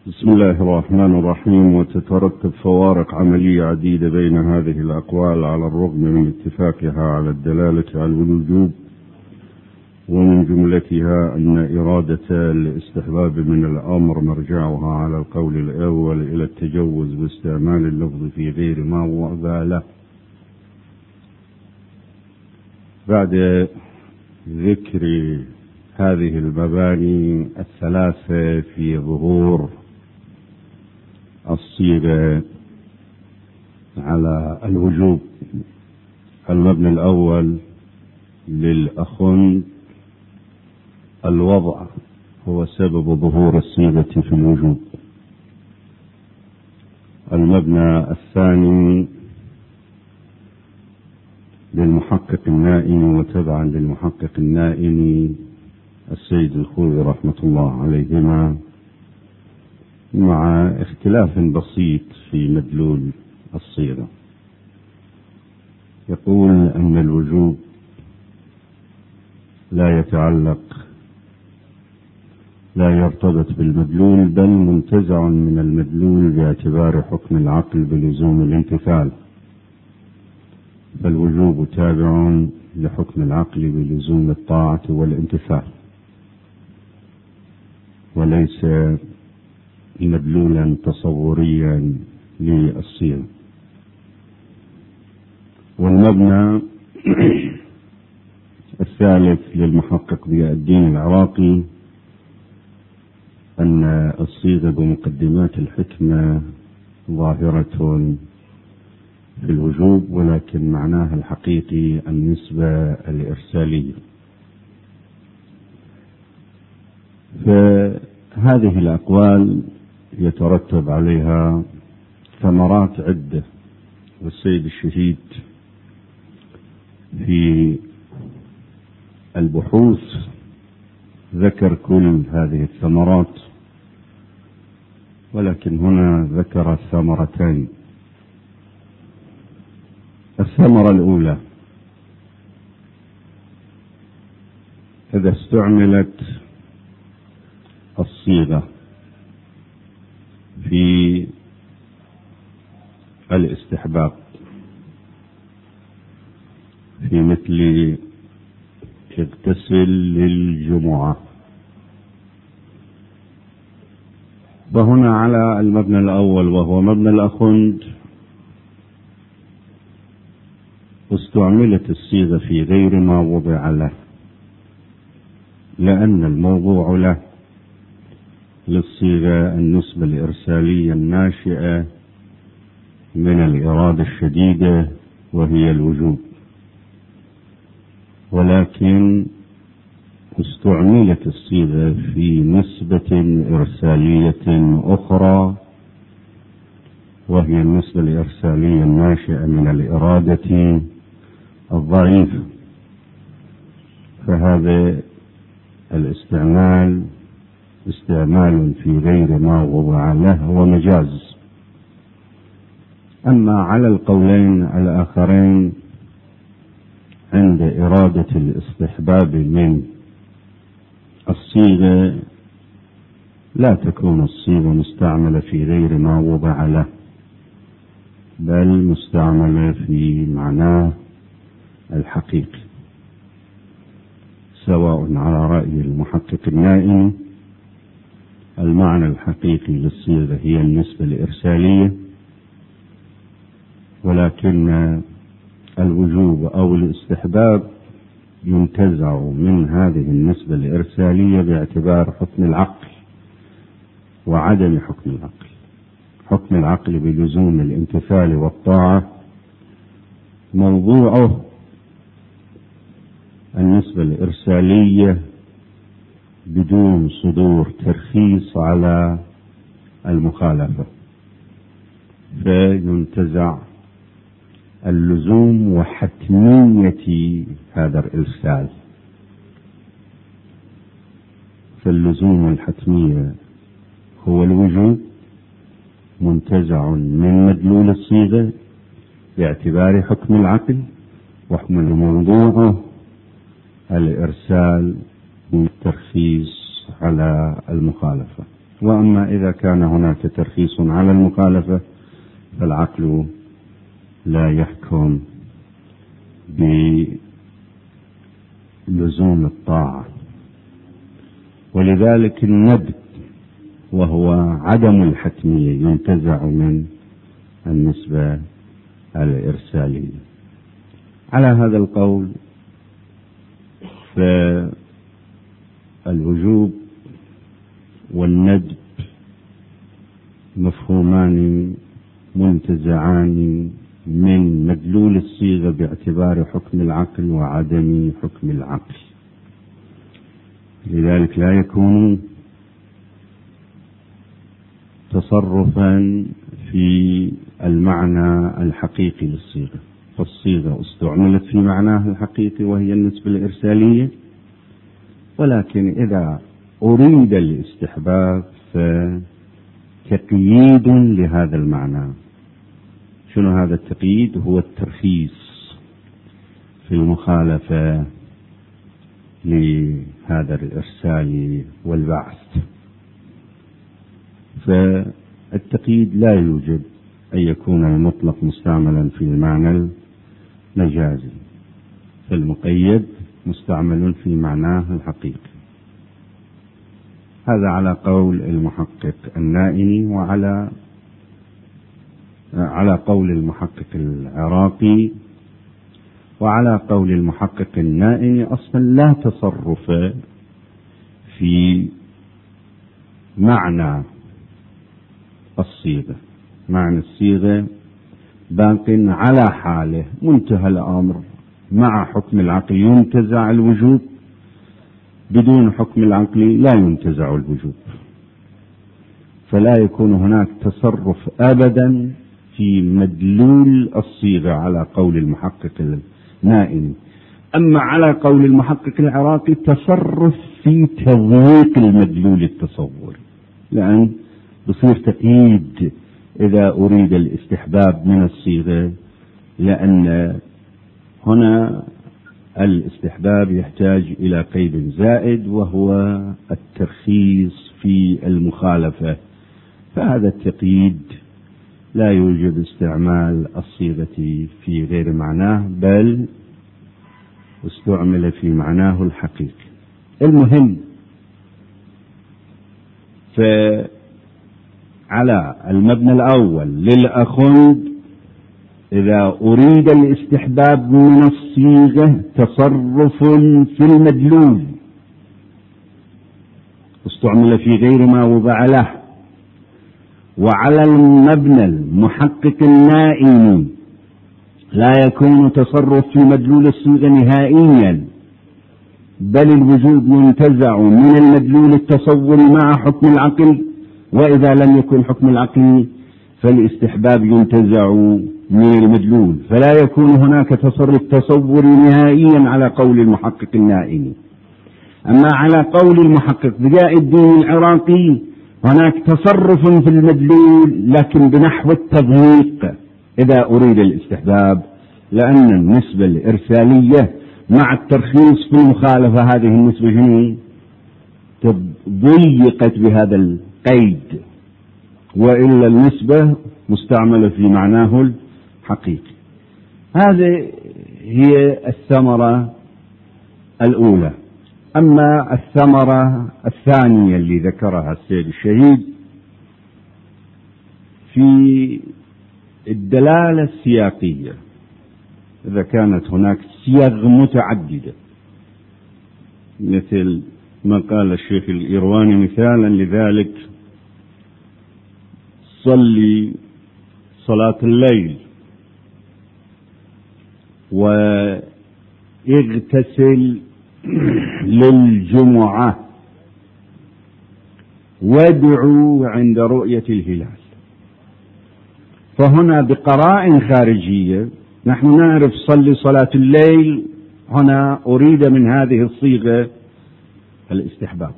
بسم الله الرحمن الرحيم. وتترتب فوارق عملية عديدة بين هذه الأقوال على الرغم من اتفاقها على الدلالة على الوجوب، ومن جملتها أن إرادة الاستحباب من الأمر مرجعها على القول الأول إلى التجوز باستعمال اللفظ في غير ما وضع له. بعد ذكر هذه المباني الثلاثة في ظهور الصيغة على الوجوب، المبنى الأول للأخن الوضع هو سبب ظهور الصيغة في الوجوب. المبنى الثاني للمحقق النائم وتبعا للمحقق النائم السيد الخوي رحمة الله عليهما، مع اختلاف بسيط في مدلول الصيغة. يقول أن الوجوب لا يرتبط بالمدلول، بل منتزع من المدلول باعتبار حكم العقل بلزوم الامتثال، فالوجوب تابع لحكم العقل بلزوم الطاعة والامتثال، وليس مدلولا تصوريا للصيغة. والمبنى الثالث للمحقق ضياء الدين العراقي أن الصيغة بمقدمات الحكمة ظاهرة في الوجوب، ولكن معناها الحقيقي النسبة الإرسالية. فهذه الأقوال يترتب عليها ثمرات عدة، والسيد الشهيد في البحوث ذكر كل هذه الثمرات، ولكن هنا ذكر ثمرتين. الثمرة الأولى: إذا استعملت الصيغة في الاستحباب في مثل اغتسل للجمعة، وهنا على المبنى الأول وهو مبنى الأخند استعملت الصيغة في غير ما وضع له، لأن الموضوع له للصيغة النسبة الإرسالية الناشئة من الإرادة الشديدة وهي الوجوب، ولكن استعملت الصيغة في نسبة إرسالية أخرى وهي النسبة الإرسالية الناشئة من الإرادة الضعيفة، فهذا الاستعمال استعمال في غير ما وضع له ومجاز. أما على القولين الآخرين عند إرادة الاستحباب من الصيغة لا تكون الصيغة مستعملة في غير ما وضع له، بل مستعملة في معناه الحقيقي، سواء على رأي المحقق النائم المعنى الحقيقي للصيغة هي النسبة الإرسالية، ولكن الوجوب أو الاستحباب ينتزع من هذه النسبة الإرسالية باعتبار حكم العقل وعدم حكم العقل. حكم العقل بلزوم الامتثال والطاعة موضوعه النسبة الإرسالية بدون صدور ترخيص على المخالفة، فينتزع اللزوم وحتمية هذا الإرسال. فاللزوم الحتمية هو الوجوب منتزع من مدلول الصيغة باعتبار حكم العقل، وحكم الموضوع الإرسال بالترخيص على المخالفة. وأما إذا كان هناك ترخيص على المخالفة فالعقل لا يحكم بلزوم الطاعة. ولذلك الندب وهو عدم الحتمية ينتزع من النسبة الإرسالية. على هذا القول فالوجوب والندب مفهومان منتزعان من مدلول الصيغة باعتبار حكم العقل وعدم حكم العقل، لذلك لا يكون تصرفا في المعنى الحقيقي للصيغة، فالصيغة استعملت في معناها الحقيقي وهي النسبة الإرسالية، ولكن إذا أريد الاستحباب فتقييد لهذا المعنى. شنو هذا التقييد؟ هو الترخيص في المخالفة لهذا الإرسال والبعث. فالتقييد لا يوجد أن يكون المطلق مستعملا في المعنى المجازي، فالمقيد مستعمل في معناه الحقيقي. هذا على قول المحقق النائي وعلى قول المحقق العراقي. وعلى قول المحقق النائي أصلا لا تصرف في معنى الصيغة، معنى الصيغة باق على حاله، منتهى الأمر مع حكم العقل ينتزع الوجوب، بدون حكم العقل لا ينتزع الوجوب، فلا يكون هناك تصرف أبدا في مدلول الصيغة على قول المحقق النائي. أما على قول المحقق العراقي تصرف في تضييق المدلول التصوري، لأن بصير تقييد إذا أريد الاستحباب من الصيغة، لأن هنا الاستحباب يحتاج إلى قيد زائد وهو الترخيص في المخالفة، فهذا التقييد لا يوجب استعمال الصيغة في غير معناه بل استعمل في معناه الحقيقي. المهم فعلى المبنى الأول للأخند إذا أريد الاستحباب من الصيغة تصرف في المدلول استعمل في غير ما وضع له. وعلى المبنى المحقق النائي لا يكون تصرف في مدلول الصيغة نهائيا، بل الوجوب ينتزع من المدلول التصوري مع حكم العقل، وإذا لم يكن حكم العقل فالاستحباب ينتزع من المدلول، فلا يكون هناك تصرف تصوري نهائيا على قول المحقق النائي. أما على قول المحقق ضياء الدين العراقي هناك تصرف في المدلول لكن بنحو التضييق إذا أريد الاستحباب، لأن النسبة الإرسالية مع الترخيص في المخالفة هذه النسبة ضيقت بهذا القيد، وإلا النسبة مستعملة في معناه الحقيقي. هذه هي الثمرة الأولى. أما الثمرة الثانية اللي ذكرها السيد الشهيد في الدلالة السياقية، إذا كانت هناك صيغ متعددة مثل ما قال الشيخ الإيرواني مثالا لذلك: صلي صلاة الليل واغتسل للجمعة وادعوا عند رؤية الهلال. فهنا بقراء خارجية نحن نعرف صلي صلاة الليل هنا أريد من هذه الصيغة الاستحباب،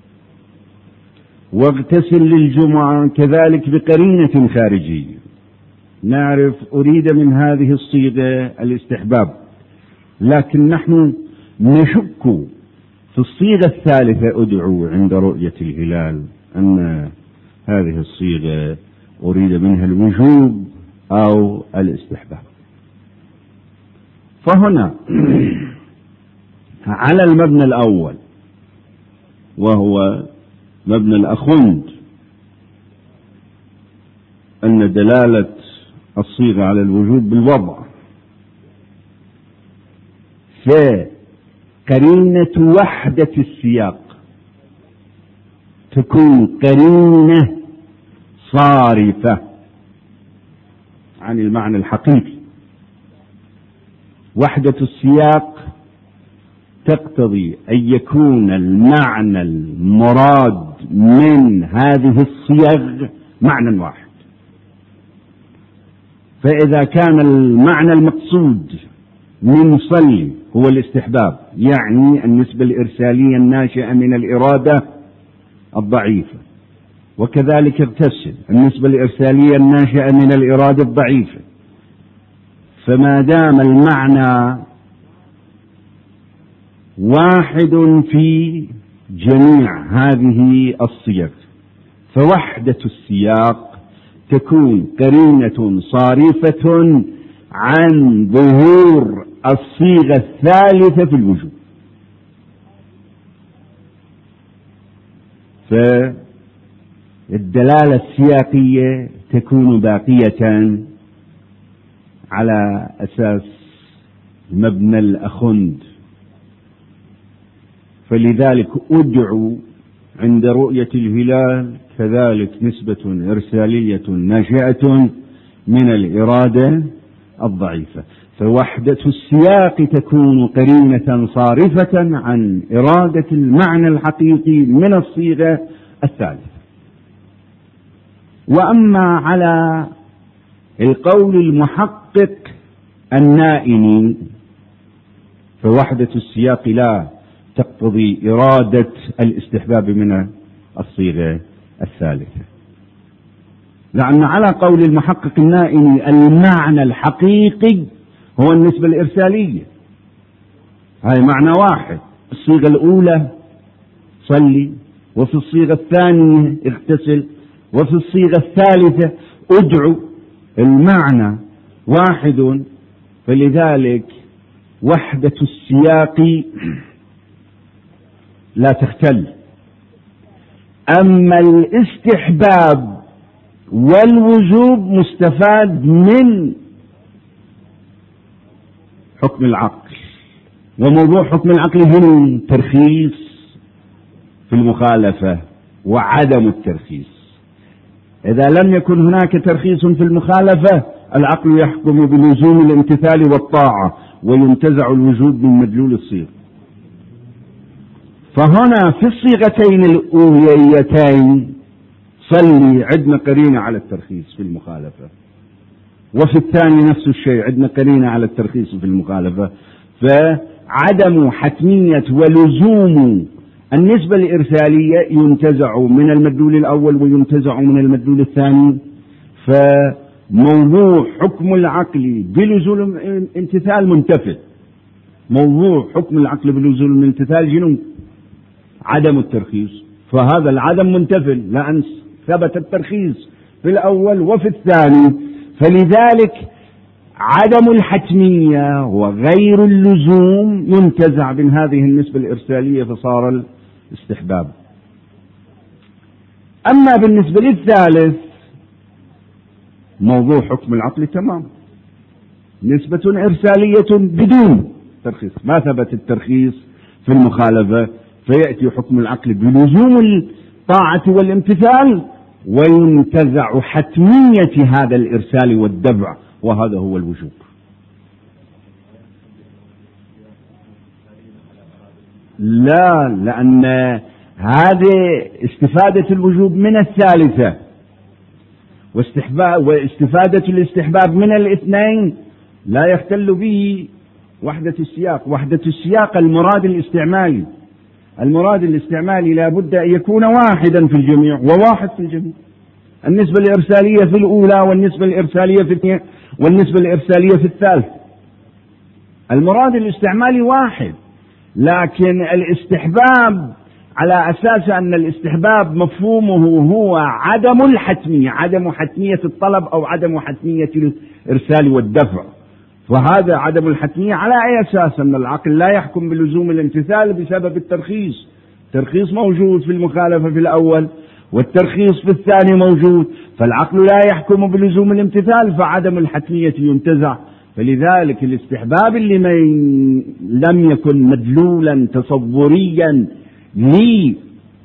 واغتسل للجمعة كذلك بقرينة خارجية نعرف أريد من هذه الصيغة الاستحباب، لكن نحن نشك في الصيغة الثالثة ادعوا عند رؤية الهلال أن هذه الصيغة أريد منها الوجوب أو الاستحباب. فهنا على المبنى الأول وهو مبنى الأخند، أن دلالة الصيغة على الوجوب بالوضع، فقرينة وحدة السياق تكون قرينة صارفة عن المعنى الحقيقي. وحدة السياق تقتضي أن يكون المعنى المراد من هذه الصيغ معنى واحد. فإذا كان المعنى المقصود من صلي هو الاستحباب، يعني النسبة الإرسالية الناشئة من الإرادة الضعيفة، وكذلك اغتسل النسبة الإرسالية الناشئة من الإرادة الضعيفة، فما دام المعنى واحد في جميع هذه الصيغ فوحدة السياق تكون قرينة صارفة عن ظهور الصيغة الثالثة في الوجوب. فالدلالة السياقية تكون باقية على أساس مبنى الأخند. فلذلك أدعو عند رؤية الهلال كذلك نسبة إرسالية ناشئة من الإرادة الضعيفة، فوحدة السياق تكون قرينة صارفة عن إرادة المعنى الحقيقي من الصيغة الثالثة. وأما على القول المحقق النائني فوحدة السياق لا تقتضي إرادة الاستحباب من الصيغة الثالثة، لأن على قول المحقق النائني المعنى الحقيقي هو النسبة الإرسالية، هاي معنى واحد. الصيغة الأولى صلي، وفي الصيغة الثانية اغتسل، وفي الصيغة الثالثة ادعو، المعنى واحد. فلذلك وحدة السياق لا تختل. أما الاستحباب والوجوب مستفاد من حكم العقل، وموضوع حكم العقل هو الترخيص في المخالفة وعدم الترخيص. إذا لم يكن هناك ترخيص في المخالفة العقل يحكم بلزوم الامتثال والطاعة وينتزع الوجوب من مدلول الصيغة. فهنا في الصيغتين الأوليتين صلي عندنا قرينة على الترخيص في المخالفة، وفي الثاني نفس الشيء عندنا قرينة على الترخيص في المخالفة. فعدم حتمية ولزوم النسبة الإرسالية ينتزع من المدلول الأول وينتزع من المدلول الثاني. فموضوع حكم العقل بلزوم الامتثال منتفي. موضوع حكم العقل بلزوم الامتثال جنون عدم الترخيص، فهذا العدم منتفي لأن ثبت الترخيص في الأول وفي الثاني. فلذلك عدم الحتمية وغير اللزوم ينتزع من هذه النسبة الإرسالية فصار الاستحباب. أما بالنسبة للثالث موضوع حكم العقل تمام، نسبة إرسالية بدون ترخيص، ما ثبت الترخيص في المخالفة، فيأتي حكم العقل بلزوم الطاعة والامتثال وينتزع حتمية هذا الإرسال والدفع، وهذا هو الوجوب. لا، لأن هذه استفادة الوجوب من الثالثة واستفادة الاستحباب من الاثنين لا يختل به وحدة السياق. وحدة السياق المراد الاستعمالي، المراد الاستعمالي لا بد أن يكون واحدا في الجميع وواحد في الجميع. النسبة الإرسالية في الأولى والنسبة الإرسالية في الثانية والنسبة الإرسالية في الثالث. المراد الاستعمالي واحد، لكن الاستحباب على أساس أن الاستحباب مفهومه هو عدم الحتمية، عدم حتمية الطلب أو عدم حتمية الإرسال والدفع. فهذا عدم الحتمية على أي أساس؟ أن العقل لا يحكم بلزوم الامتثال بسبب الترخيص. الترخيص موجود في المخالفة في الأول والترخيص في الثاني موجود، فالعقل لا يحكم بلزوم الامتثال، فعدم الحتمية ينتزع. فلذلك الاستحباب اللي لم يكن مدلولا تصوريا للصيغة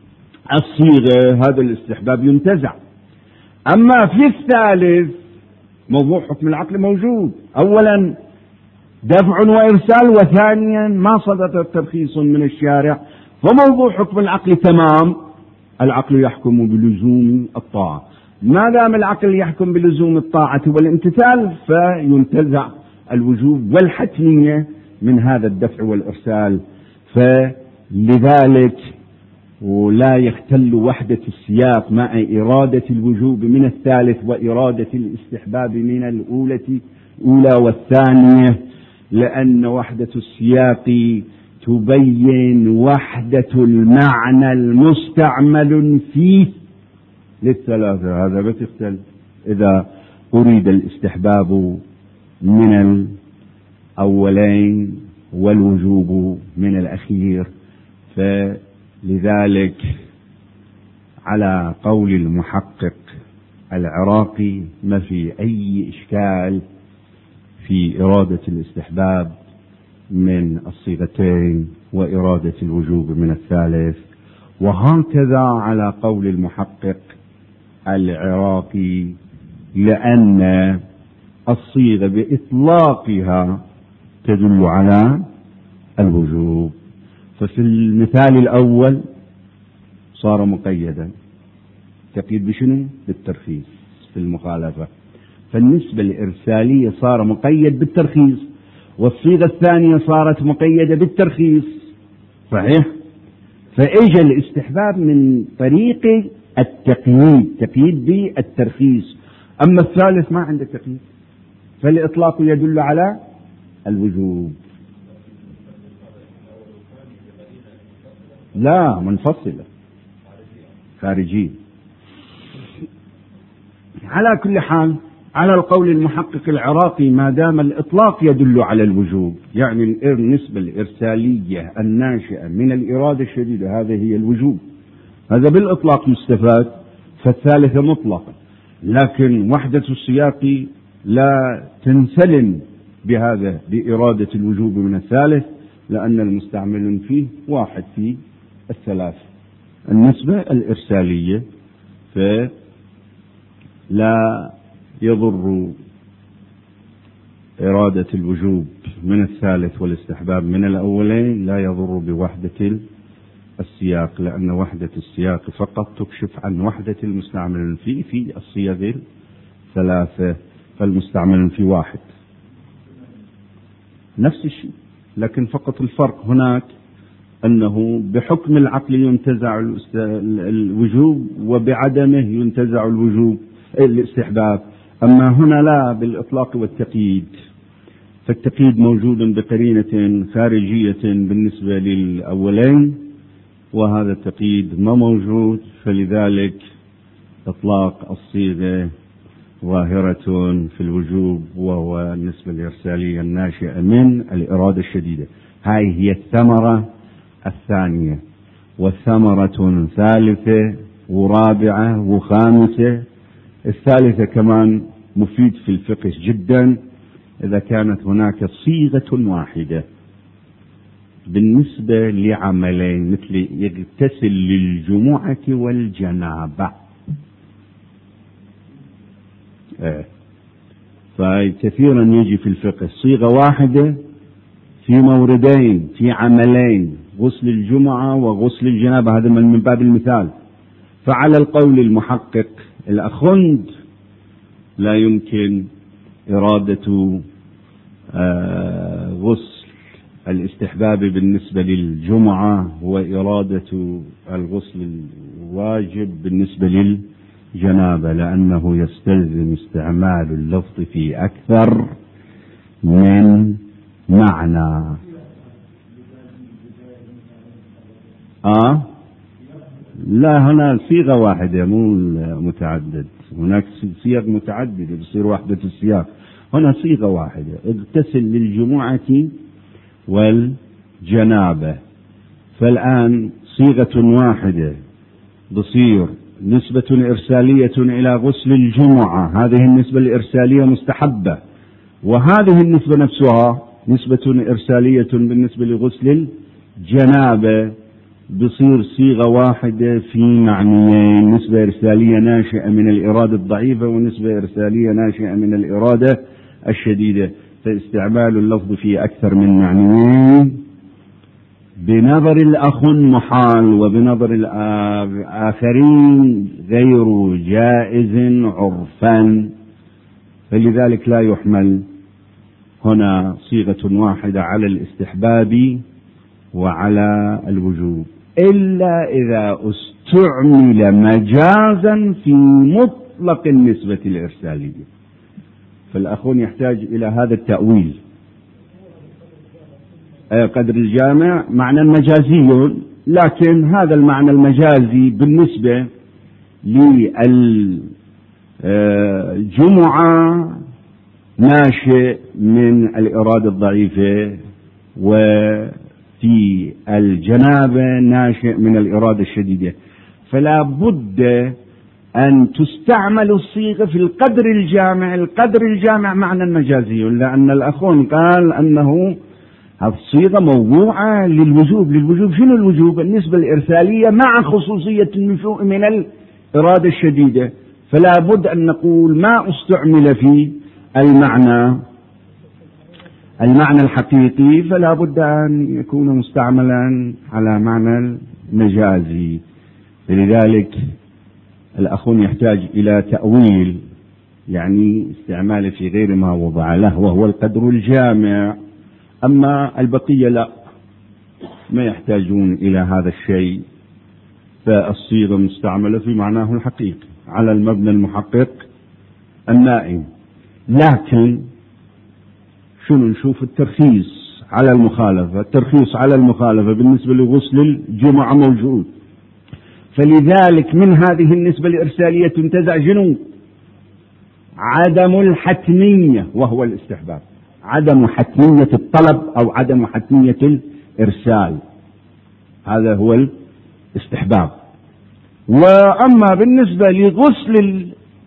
هذا الاستحباب ينتزع. أما في الثالث موضوع حكم العقل موجود، أولا دفع وإرسال، وثانيا ما صدر ترخيص من الشارع، فموضوع حكم العقل تمام. العقل يحكم بلزوم الطاعة، ما دام العقل يحكم بلزوم الطاعة والامتثال فينتزع الوجوب والحتمية من هذا الدفع والإرسال. فلذلك ولا يختل وحدة السياق مع إرادة الوجوب من الثالث وإرادة الاستحباب من الأولى والثانية، لأن وحدة السياق تبين وحدة المعنى المستعمل فيه للثلاثة. هذا بس يختل إذا أريد الاستحباب من الأولين والوجوب من الأخير. فلذلك على قول المحقق العراقي ما في أي إشكال في إرادة الاستحباب من الصيغتين وإرادة الوجوب من الثالث، وهكذا على قول المحقق العراقي، لأن الصيغة بإطلاقها تدل على الوجوب. ففي المثال الأول صار مقيدا، تقييد بشنو؟ بالترخيص في المخالفة. فالنسبة الإرسالية صار مقيد بالترخيص، والصيغة الثانية صارت مقيدة بالترخيص، صحيح؟ فإجا الاستحباب من طريق التقييد، تقييد بالترخيص. أما الثالث ما عنده تقييد، فالإطلاق يدل على الوجوب. لا، منفصلة خارجية. على كل حال على القول المحقق العراقي ما دام الإطلاق يدل على الوجوب، يعني النسبة الإرسالية الناشئة من الإرادة الشديدة هذا هي الوجوب، هذا بالإطلاق مستفاد، فالثالثة مطلقة. لكن وحدة السياق لا تنسلم بهذا بإرادة الوجوب من الثالث، لأن المستعمل فيه واحد في الثلاث. النسبة الإرسالية فلا يضر إرادة الوجوب من الثالث والاستحباب من الأولين، لا يضر بوحدة السياق، لأن وحدة السياق فقط تكشف عن وحدة المستعمل فيه في الصيغ الثلاثة، فالمستعمل في واحد نفس الشيء، لكن فقط الفرق هناك أنه بحكم العقل ينتزع الوجوب وبعدمه ينتزع الوجوب الاستحباب. أما هنا لا، بالإطلاق والتقييد، فالتقييد موجود بقرينة خارجية بالنسبة للأولين، وهذا التقييد ما موجود، فلذلك إطلاق الصيغة ظاهرة في الوجوب، وهو النسبة الإرسالية الناشئة من الإرادة الشديدة. هاي هي الثمرة الثانية، والثمرة ثالثة ورابعة وخامسة. الثالثة كمان مفيد في الفقه جدا، إذا كانت هناك صيغة واحدة بالنسبة لعملين، مثل يغتسل للجمعة والجنابة، فكثيرا يجي في الفقه صيغة واحدة في موردين في عملين، غسل الجمعة وغسل الجنابة، هذا من باب المثال. فعلى القول المحقق الأخند لا يمكن إرادة غسل الاستحباب بالنسبة للجمعة وإرادة الغسل الواجب بالنسبة للجنابة، لأنه يستلزم استعمال اللفظ في أكثر من معنى. لا، هنا صيغة واحدة مو متعدد، هناك صيغ متعددة بصير وحدة السياق، هنا صيغة واحدة: اغتسل للجمعة والجنابة. فالآن صيغة واحدة بصير نسبة إرسالية إلى غسل الجمعة، هذه النسبة الإرسالية مستحبة، وهذه النسبة نفسها نسبة إرسالية بالنسبة لغسل الجنابة، بصير صيغة واحدة في معنيين: نسبة إرسالية ناشئة من الإرادة الضعيفة ونسبة إرسالية ناشئة من الإرادة الشديدة. فاستعمال اللفظ في أكثر من معنيين بنظر الأخ محال، وبنظر الآخرين غير جائز عرفا، فلذلك لا يحمل هنا صيغة واحدة على الاستحباب وعلى الوجوب، إلا إذا استعمل مجازا في مطلق النسبة الإرسالية، فالأخون يحتاج إلى هذا التأويل. قدر الجامع معنى مجازي، لكن هذا المعنى المجازي بالنسبة للجمعة ناشئ من الإرادة الضعيفة، وفي الجنابة ناشئ من الإرادة الشديدة، فلا بد أن تستعمل الصيغة في القدر الجامع. القدر الجامع معنى مجازي، لأن الأخون قال أنه الصيغة موضوعة للوجوب. للوجوب شنو الوجوب؟ النسبة الإرسالية مع خصوصية النشوء من الإرادة الشديدة، فلا بد أن نقول ما استعمل في المعنى الحقيقي فلا بد أن يكون مستعملا على معنى المجازي. لذلك الأخون يحتاج إلى تأويل، يعني استعماله في غير ما وضع له، وهو القدر الجامع. أما البقية لا، ما يحتاجون إلى هذا الشيء، فالصيغة مستعملة في معناه الحقيقي على المبنى المحقق النائم. لكن شنو نشوف؟ الترخيص على المخالفة. الترخيص على المخالفة بالنسبة لغسل الجمعة موجود، فلذلك من هذه النسبة الإرسالية تنتزع جنو عدم الحتمية، وهو الاستحباب، عدم حتمية الطلب أو عدم حتمية الإرسال، هذا هو الاستحباب. وأما بالنسبة لغسل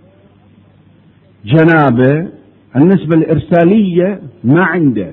الجنابة النسبة الإرسالية ما عنده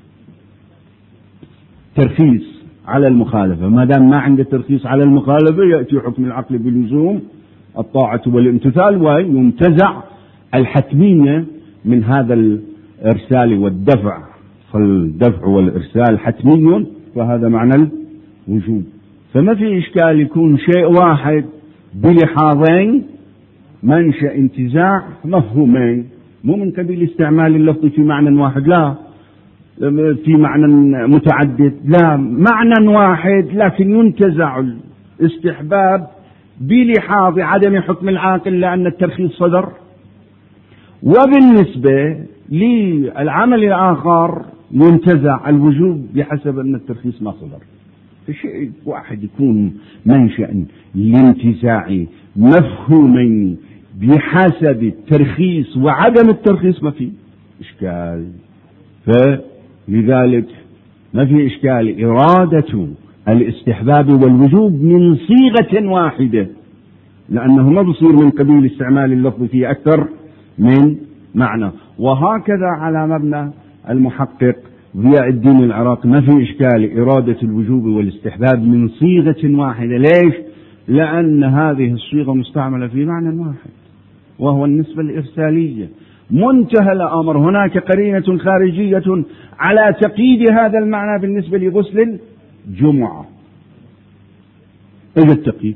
ترخيص على المخالفة، ما دام ما عنده ترخيص على المخالفة يأتي حكم العقل باللزوم الطاعة والامتثال، وينتزع الحتمية من هذا الإرسال والدفع، فالدفع والإرسال حتمي، وهذا معنى الوجوب. فما في إشكال يكون شيء واحد بلحاظين منشأ انتزاع مفهومين، مو من قبيل استعمال اللفظ في معنى واحد، لا في معنى متعدد، لا معنى واحد لكن ينتزع الاستحباب بلحاظ عدم حكم العاقل لأن الترخيص صدر، وبالنسبة للعمل الآخر ينتزع الوجوب بحسب أن الترخيص ما صدر. فشيء واحد يكون منشأ لانتزاع مفهومين بحسب الترخيص وعدم الترخيص ما في إشكال. فلذلك ما في إشكال إرادة الاستحباب والوجوب من صيغة واحدة، لأنه ما بصير من قبيل استعمال اللفظ في أكثر من معنى. وهكذا على مبنى المحقق ضياء الدين العراقي ما في إشكال إرادة الوجوب والاستحباب من صيغة واحدة. ليش؟ لأن هذه الصيغة مستعملة في معنى واحد وهو النسبة الإرسالية. منتهى الأمر هناك قرينة خارجية على تقييد هذا المعنى بالنسبة لغسل الجمعة. إذا التقييد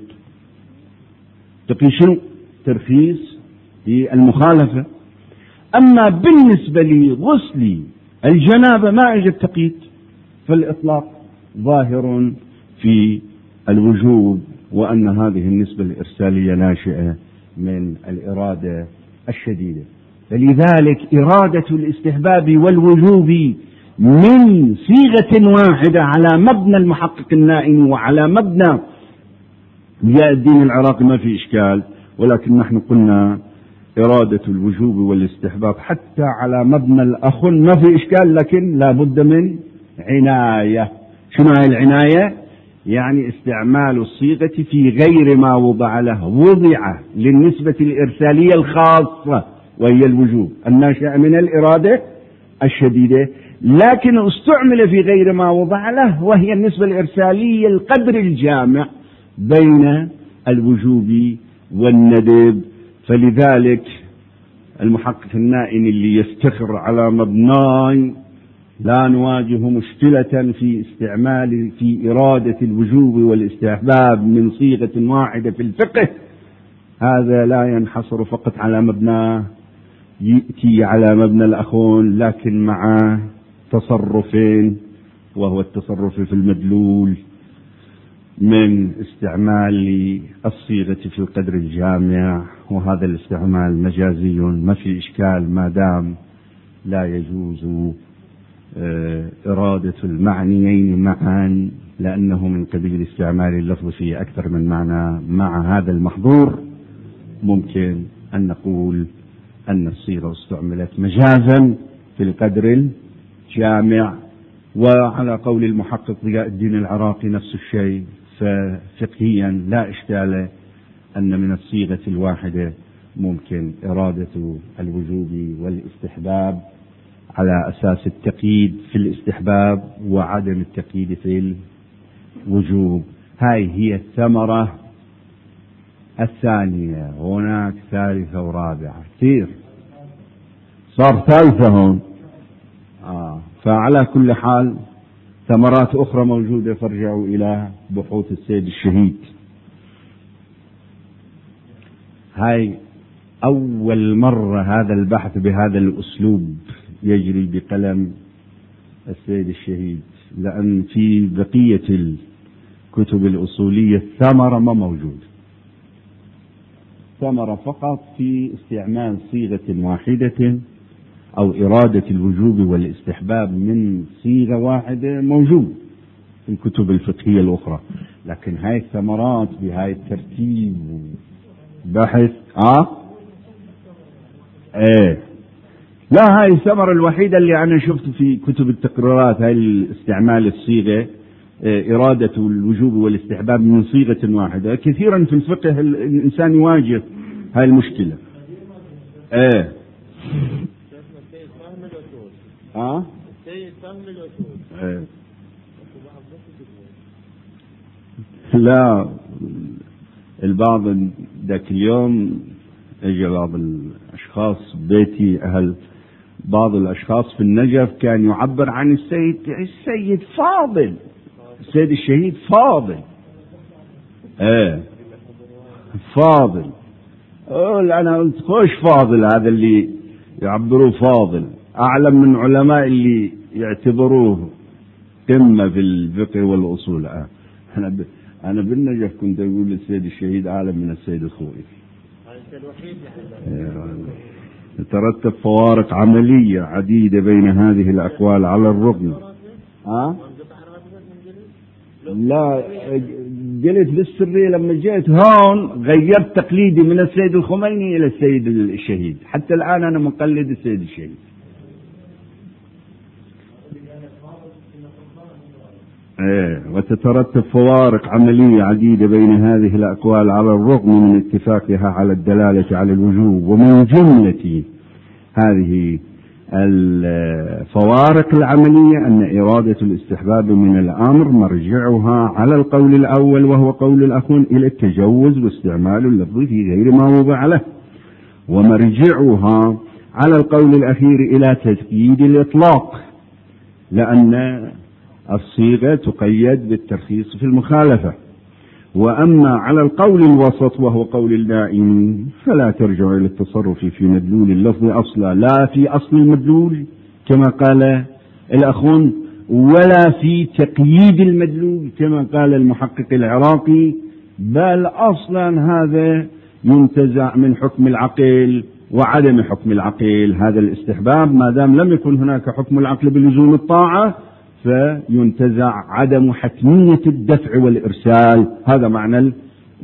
شنو؟ ترخيص للمخالفة. أما بالنسبة لغسل الجنابة ما إجا التقييد، فالإطلاق ظاهر في الوجوب، وأن هذه النسبة الإرسالية ناشئة من الإرادة الشديدة. فلذلك إرادة الاستحباب والوجوب من صيغة واحدة على مبنى المحقق النائم وعلى مبنى ضياء الدين العراقي ما في إشكال، ولكن نحن قلنا إرادة الوجوب والاستحباب حتى على مبنى الأخن ما في إشكال، لكن لا بد من عناية. شنو هاي العناية؟ يعني استعمال الصيغة في غير ما وضع له، وضع للنسبة الإرسالية الخاصة وهي الوجوب الناشئة من الإرادة الشديدة، لكن استعمل في غير ما وضع له وهي النسبة الإرسالية القدر الجامع بين الوجوب والندب. فلذلك المحقق النائن اللي يستقر على مبناي لا نواجه مشكلة في استعمال في إرادة الوجوب والاستحباب من صيغة واحدة في الفقه، هذا لا ينحصر فقط على مبناه، يأتي على مبنى الأخون لكن مع تصرفين، وهو التصرف في المدلول من استعمال الصيغة في القدر الجامع، وهذا الاستعمال مجازي ما في إشكال ما دام لا يجوز إرادة المعنيين معا، لأنه من قبيل استعمال اللفظ في أكثر من معنى. مع هذا المحظور ممكن أن نقول أن الصيغة استعملت مجازا في القدر الجامع. وعلى قول المحقق ضياء الدين العراقي نفس الشيء، ففقهيا لا إشكال أن من الصيغة الواحدة ممكن إرادة الوجوب والاستحباب على أساس التقييد في الاستحباب وعدم التقييد في الوجوب. هاي هي الثمرة الثانية. هناك ثالثة ورابعة كثير، صار ثالثة هون. فعلى كل حال ثمرات أخرى موجودة، فارجعوا إلى بحوث السيد الشهيد. هاي أول مرة هذا البحث بهذا الأسلوب يجري بقلم السيد الشهيد، لأن في بقية الكتب الأصولية الثمرة ما موجود، ثمرة فقط في استعمال صيغة واحدة أو إرادة الوجوب والاستحباب من صيغة واحدة موجود في الكتب الفقهية الأخرى، لكن هاي الثمرات بهاي الترتيب بحث لا، هاي الثمرة الوحيدة اللي أنا شفت في كتب التقريرات، هاي استعمال الصيغة إرادة الوجوب والاستحباب من صيغة واحدة. كثيرا في الفقه الإنسان يواجه هاي المشكلة. لا، البعض ذاك اليوم اجى بعض الاشخاص بيتي، بعض الاشخاص في النجف كان يعبر عن السيد فاضل، السيد الشهيد فاضل. فاضل. انا قلت خوش فاضل، هذا اللي يعبروه فاضل اعلم من علماء اللي يعتبروه قمة في الفقه والاصول. انا بالنجف كنت اقول السيد الشهيد اعلم من السيد الخوئي. ترتب فوارق عملية عديدة بين هذه الأقوال على الرغم. لا، قلت للسرية لما جيت هون غيرت تقليدي من السيد الخميني إلى السيد الشهيد، حتى الآن أنا مقلد السيد الشهيد. وتترتب فوارق عملية عديدة بين هذه الأقوال على الرغم من اتفاقها على الدلالة على الوجوب. ومن جملة هذه الفوارق العملية أن إرادة الاستحباب من الأمر مرجعها على القول الأول وهو قول الأخون إلى التجوز واستعمال اللفظ في غير ما وضع له، ومرجعها على القول الأخير إلى تقييد الإطلاق، لأن الصيغة تقيد بالترخيص في المخالفة. وأما على القول الوسط وهو قول النائم فلا ترجع إلى التصرف في مدلول اللفظ أصلا، لا في أصل المدلول كما قال الأخون، ولا في تقييد المدلول كما قال المحقق العراقي، بل أصلا هذا ينتزع من حكم العقل وعدم حكم العقل. هذا الاستحباب ما دام لم يكن هناك حكم العقل بلزوم الطاعة فينتزع عدم حتمية الدفع والإرسال، هذا معنى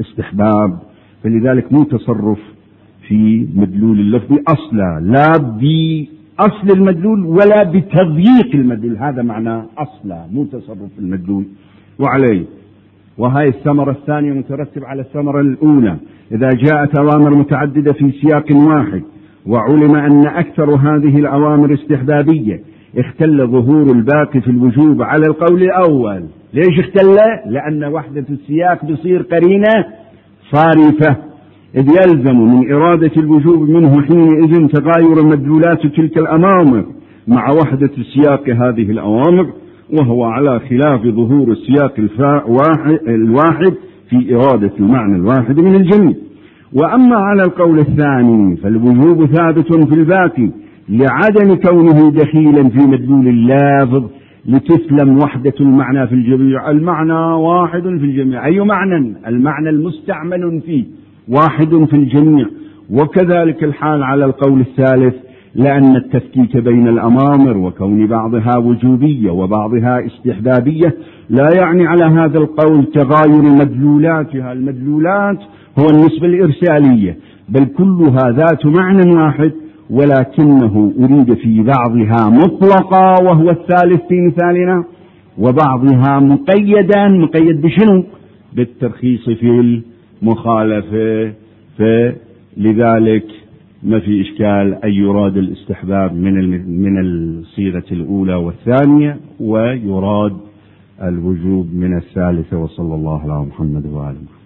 استحباب، فلذلك مو تصرف في مدلول اللفظ أصلا، لا بأصل المدلول ولا بتضييق المدلول، هذا معناه أصلا، مو تصرف في المدلول. وعليه وهي الثمرة الثانية مترتب على الثمرة الأولى، إذا جاءت أوامر متعددة في سياق واحد وعلم أن أكثر هذه الأوامر استحبابية، اختل ظهور الباقي في الوجوب على القول الأول. ليش اختل؟ لأن وحدة السياق بصير قرينة صارفة، إذ يلزم من إرادة الوجوب منه حينئذ تغاير مدلولات تلك الأوامر مع وحدة السياق هذه الأوامر، وهو على خلاف ظهور السياق الواحد في إرادة المعنى الواحد من الجميع. وأما على القول الثاني فالوجوب ثابت في الباقي لعدم كونه دخيلا في مدلول اللافظ لتسلم وحدة المعنى في الجميع. المعنى واحد في الجميع، أي معنى؟ المعنى المستعمل فيه واحد في الجميع. وكذلك الحال على القول الثالث، لأن التفكيك بين الأوامر وكون بعضها وجوبية وبعضها استحبابية لا يعني على هذا القول تغاير مدلولاتها. المدلولات هو النسبة الإرسالية، بل كلها ذات معنى واحد، ولكنه أريد في بعضها مطلقا وهو الثالث في مثالنا، وبعضها مقيدا. مقيد بشنو؟ بالترخيص في المخالفة. فلذلك ما في إشكال أن يراد الاستحباب من الصيغة الأولى والثانية، ويراد الوجوب من الثالثة. وصلى الله على محمد وآله.